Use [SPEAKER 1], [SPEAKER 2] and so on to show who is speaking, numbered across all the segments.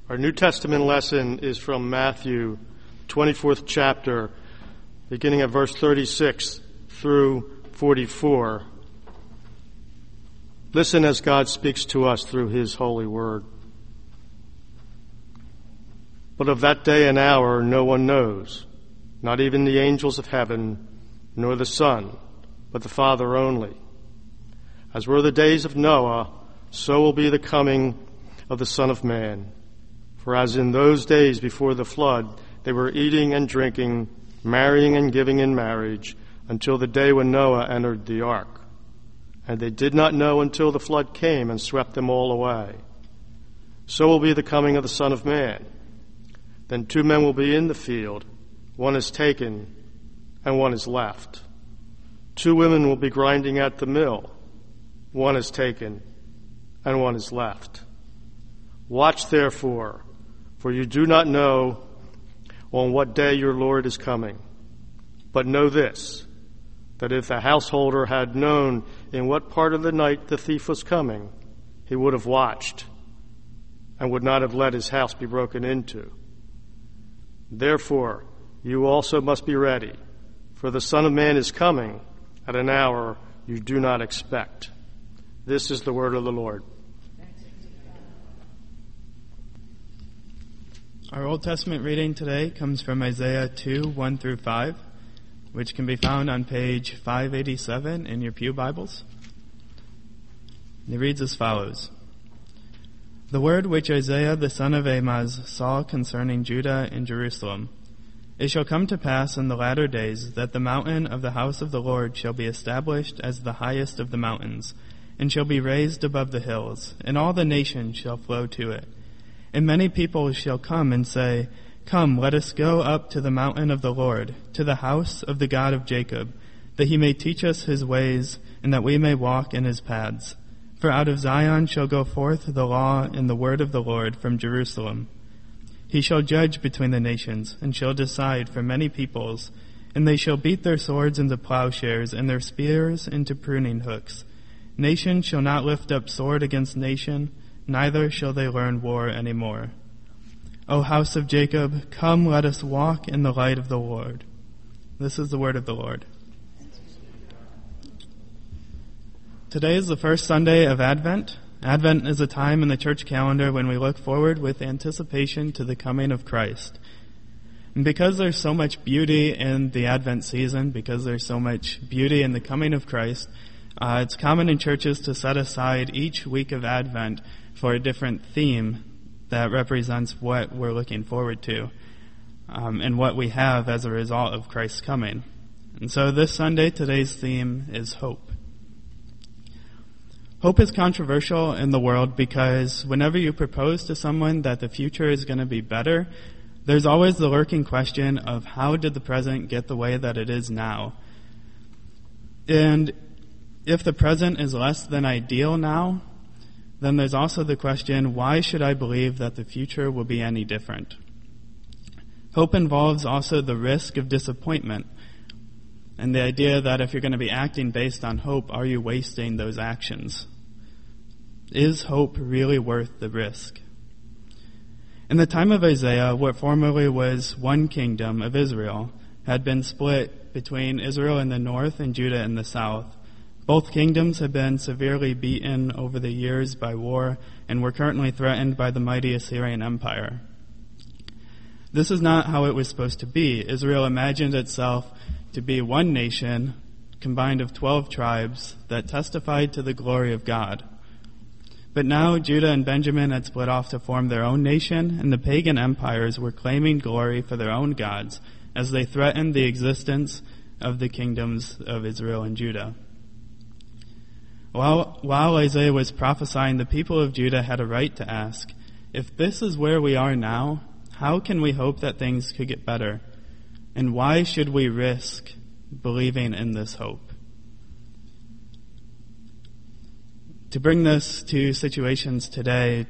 [SPEAKER 1] Our New Testament lesson is from Matthew, 24th chapter, beginning at verse 36 through 44. Listen as God speaks to us through his holy word. But of that day and hour no one knows, not even the angels of heaven, nor the Son, but the Father only. As were the days of Noah, so will be the coming of the Son of Man. For as in those days before the flood, they were eating and drinking, marrying and giving in marriage, until the day when Noah entered the ark. And they did not know until the flood came and swept them all away. So will be the coming of the Son of Man. Then 2 men will be in the field, one is taken and one is left. 2 women will be grinding at the mill, one is taken and one is left. Watch therefore, for you do not know on what day your Lord is coming. But know this, that if the householder had known in what part of the night the thief was coming, he would have watched and would not have let his house be broken into. Therefore, you also must be ready, for the Son of Man is coming at an hour you do not expect. This is the word of the Lord.
[SPEAKER 2] Our Old Testament reading today comes from Isaiah 2, 1 through 5, which can be found on page 587 in your pew Bibles. And it reads as follows. The word which Isaiah the son of Amoz saw concerning Judah and Jerusalem. It shall come to pass in the latter days that the mountain of the house of the Lord shall be established as the highest of the mountains, and shall be raised above the hills, and all the nations shall flow to it. And many people shall come and say, Come, let us go up to the mountain of the Lord, to the house of the God of Jacob, that he may teach us his ways, and that we may walk in his paths. For out of Zion shall go forth the law and the word of the Lord from Jerusalem. He shall judge between the nations, and shall decide for many peoples, and they shall beat their swords into plowshares, and their spears into pruning hooks. Nation shall not lift up sword against nation, neither shall they learn war any more. O house of Jacob, come, let us walk in the light of the Lord. This is the word of the Lord. Today is the first Sunday of Advent. Advent is a time in the church calendar when we look forward with anticipation to the coming of Christ. And because there's so much beauty in the Advent season, because there's so much beauty in the coming of Christ, it's common in churches to set aside each week of Advent for a different theme that represents what we're looking forward to and what we have as a result of Christ's coming. And so this Sunday, today's theme is hope. Hope is controversial in the world because whenever you propose to someone that the future is going to be better, there's always the lurking question of how did the present get the way that it is now? And if the present is less than ideal now, then there's also the question, why should I believe that the future will be any different? Hope involves also the risk of disappointment and the idea that if you're going to be acting based on hope, are you wasting those actions? Is hope really worth the risk? In the time of Isaiah, what formerly was one kingdom of Israel had been split between Israel in the north and Judah in the south. Both kingdoms have been severely beaten over the years by war and were currently threatened by the mighty Assyrian Empire. This is not how it was supposed to be. Israel imagined itself to be one nation combined of 12 tribes that testified to the glory of God. But now Judah and Benjamin had split off to form their own nation, and the pagan empires were claiming glory for their own gods as they threatened the existence of the kingdoms of Israel and Judah. While Isaiah was prophesying, the people of Judah had a right to ask, if this is where we are now, how can we hope that things could get better? And why should we risk believing in this hope? To bring this to situations today,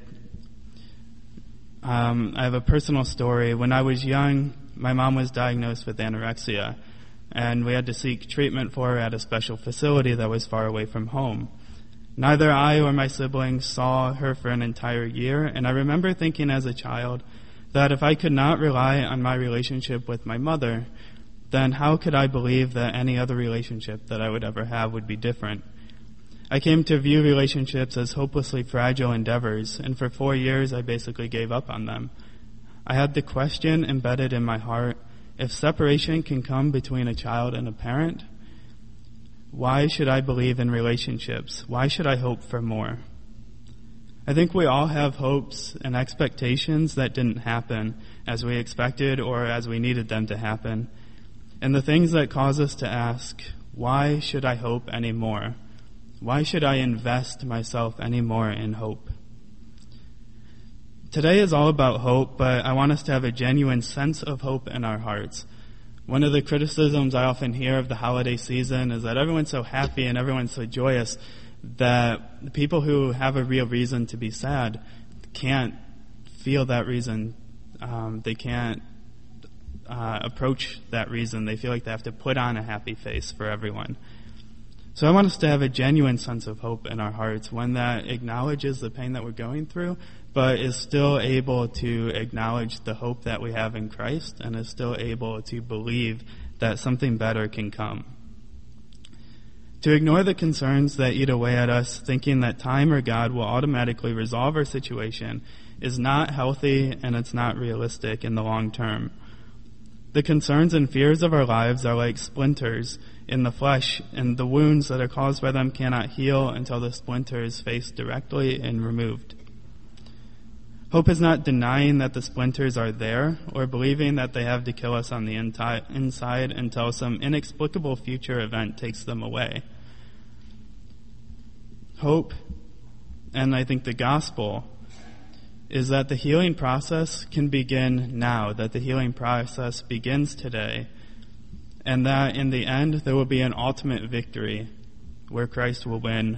[SPEAKER 2] I have a personal story. When I was young, my mom was diagnosed with anorexia, and we had to seek treatment for her at a special facility that was far away from home. Neither I or my siblings saw her for an entire year, and I remember thinking as a child that if I could not rely on my relationship with my mother, then how could I believe that any other relationship that I would ever have would be different? I came to view relationships as hopelessly fragile endeavors, and for 4 years I basically gave up on them. I had the question embedded in my heart, if separation can come between a child and a parent, why should I believe in relationships? Why should I hope for more? I think we all have hopes and expectations that didn't happen as we expected or as we needed them to happen. And the things that cause us to ask, why should I hope anymore? Why should I invest myself anymore in hope? Today is all about hope, but I want us to have a genuine sense of hope in our hearts. One of the criticisms I often hear of the holiday season is that everyone's so happy and everyone's so joyous that the people who have a real reason to be sad can't feel that reason. They can't approach that reason. They feel like they have to put on a happy face for everyone. So I want us to have a genuine sense of hope in our hearts, one that acknowledges the pain that we're going through, but is still able to acknowledge the hope that we have in Christ and is still able to believe that something better can come. To ignore the concerns that eat away at us, thinking that time or God will automatically resolve our situation, is not healthy and it's not realistic in the long term. The concerns and fears of our lives are like splinters in the flesh, and the wounds that are caused by them cannot heal until the splinter is faced directly and removed. Hope is not denying that the splinters are there or believing that they have to kill us on the inside until some inexplicable future event takes them away. Hope, and I think the gospel, is that the healing process can begin now, that the healing process begins today, and that in the end there will be an ultimate victory where Christ will win.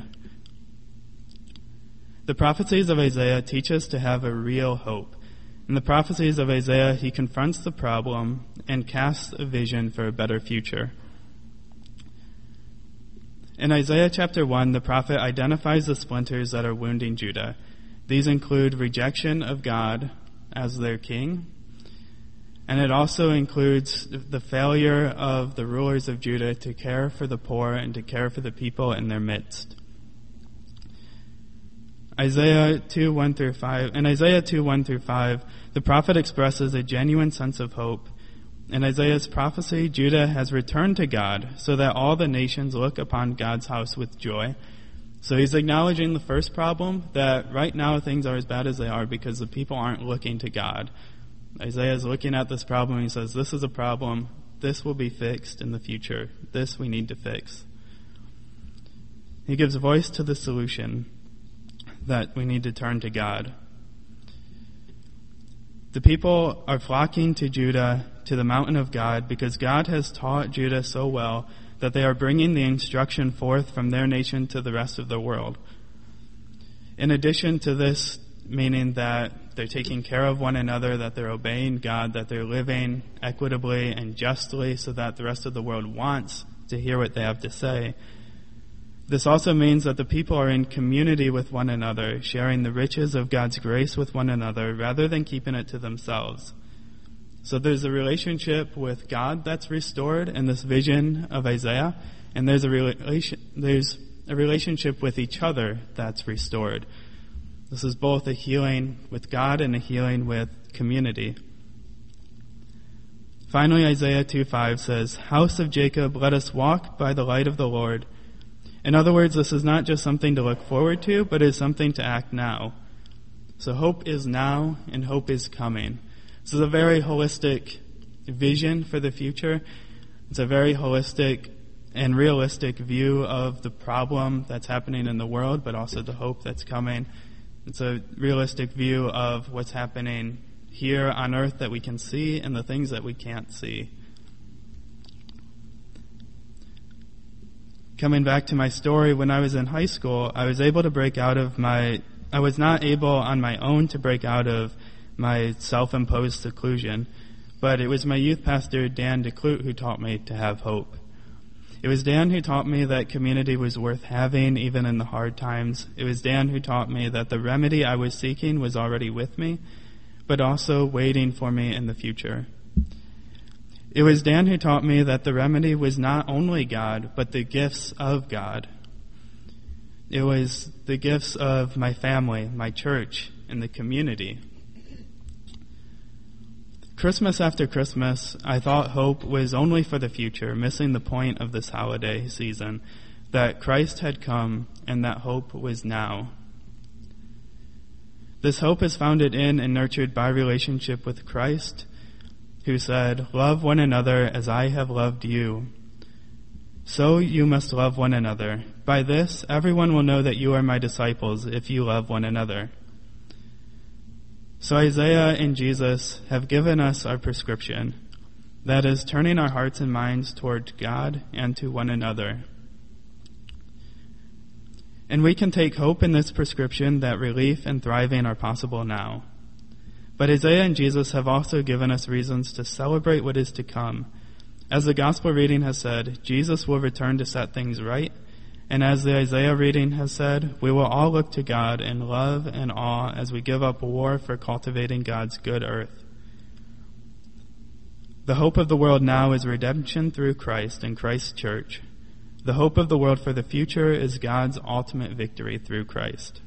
[SPEAKER 2] The prophecies of Isaiah teach us to have a real hope. In the prophecies of Isaiah, he confronts the problem and casts a vision for a better future. In Isaiah chapter 1, the prophet identifies the splinters that are wounding Judah. These include rejection of God as their king, and it also includes the failure of the rulers of Judah to care for the poor and to care for the people in their midst. Isaiah 2:1 through 5. In Isaiah 2:1 through 5, the prophet expresses a genuine sense of hope. In Isaiah's prophecy, Judah has returned to God so that all the nations look upon God's house with joy. So he's acknowledging the first problem, that right now things are as bad as they are because the people aren't looking to God. Isaiah is looking at this problem and he says, this is a problem. This will be fixed in the future. This we need to fix. He gives voice to the solution, that we need to turn to God. The people are flocking to Judah, to the mountain of God, because God has taught Judah so well that they are bringing the instruction forth from their nation to the rest of the world. In addition to this, meaning that they're taking care of one another, that they're obeying God, that they're living equitably and justly so that the rest of the world wants to hear what they have to say. This also means that the people are in community with one another, sharing the riches of God's grace with one another rather than keeping it to themselves. So there's a relationship with God that's restored in this vision of Isaiah, and there's a relationship with each other that's restored. This is both a healing with God and a healing with community. Finally, Isaiah 2:5 says, "House of Jacob, let us walk by the light of the Lord." In other words, this is not just something to look forward to, but is something to act now. So hope is now and hope is coming. This is a very holistic vision for the future. It's a very holistic and realistic view of the problem that's happening in the world, but also the hope that's coming. It's a realistic view of what's happening here on earth that we can see and the things that we can't see. Coming back to my story, when I was in high school, I was not able on my own to break out of my self-imposed seclusion, but it was my youth pastor, Dan DeClute, who taught me to have hope. It was Dan who taught me that community was worth having even in the hard times. It was Dan who taught me that the remedy I was seeking was already with me, but also waiting for me in the future. It was Dan who taught me that the remedy was not only God, but the gifts of God. It was the gifts of my family, my church, and the community. Christmas after Christmas, I thought hope was only for the future, missing the point of this holiday season, that Christ had come and that hope was now. This hope is founded in and nurtured by relationship with Christ, who said, "Love one another as I have loved you. So you must love one another. By this, everyone will know that you are my disciples if you love one another." So Isaiah and Jesus have given us our prescription, that is, turning our hearts and minds toward God and to one another. And we can take hope in this prescription that relief and thriving are possible now. But Isaiah and Jesus have also given us reasons to celebrate what is to come. As the gospel reading has said, Jesus will return to set things right. And as the Isaiah reading has said, we will all look to God in love and awe as we give up war for cultivating God's good earth. The hope of the world now is redemption through Christ and Christ's church. The hope of the world for the future is God's ultimate victory through Christ.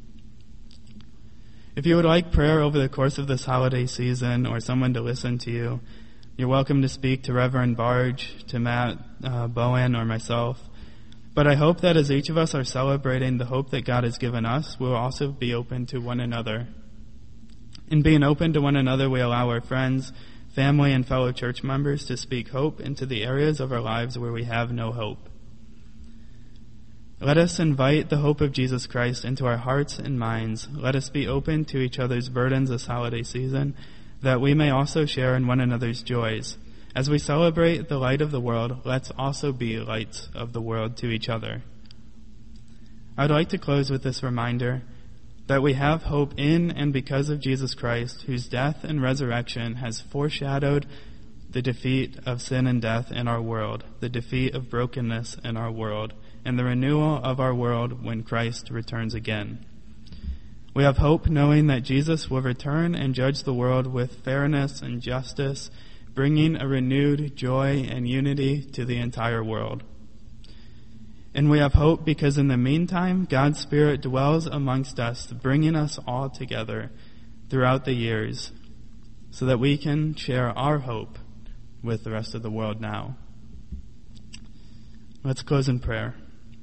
[SPEAKER 2] If you would like prayer over the course of this holiday season or someone to listen to you, you're welcome to speak to Reverend Barge, to Matt Bowen, or myself. But I hope that as each of us are celebrating the hope that God has given us, we'll also be open to one another. In being open to one another, we allow our friends, family, and fellow church members to speak hope into the areas of our lives where we have no hope. Let us invite the hope of Jesus Christ into our hearts and minds. Let us be open to each other's burdens this holiday season, that we may also share in one another's joys. As we celebrate the light of the world, let's also be lights of the world to each other. I'd like to close with this reminder that we have hope in and because of Jesus Christ, whose death and resurrection has foreshadowed the defeat of sin and death in our world, the defeat of brokenness in our world, and the renewal of our world when Christ returns again. We have hope knowing that Jesus will return and judge the world with fairness and justice, bringing a renewed joy and unity to the entire world. And we have hope because in the meantime, God's Spirit dwells amongst us, bringing us all together throughout the years so that we can share our hope with the rest of the world now. Let's close in prayer.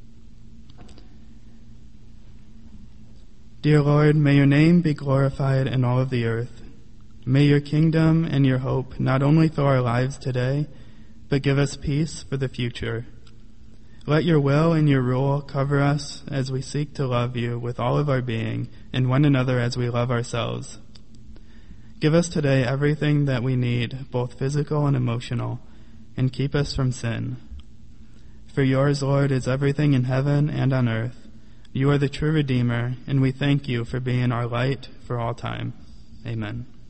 [SPEAKER 2] Dear Lord, may your name be glorified in all of the earth. May your kingdom and your hope not only fill our lives today, but give us peace for the future. Let your will and your rule cover us as we seek to love you with all of our being and one another as we love ourselves. Give us today everything that we need, both physical and emotional, and keep us from sin. For yours, Lord, is everything in heaven and on earth. You are the true Redeemer, and we thank you for being our light for all time. Amen.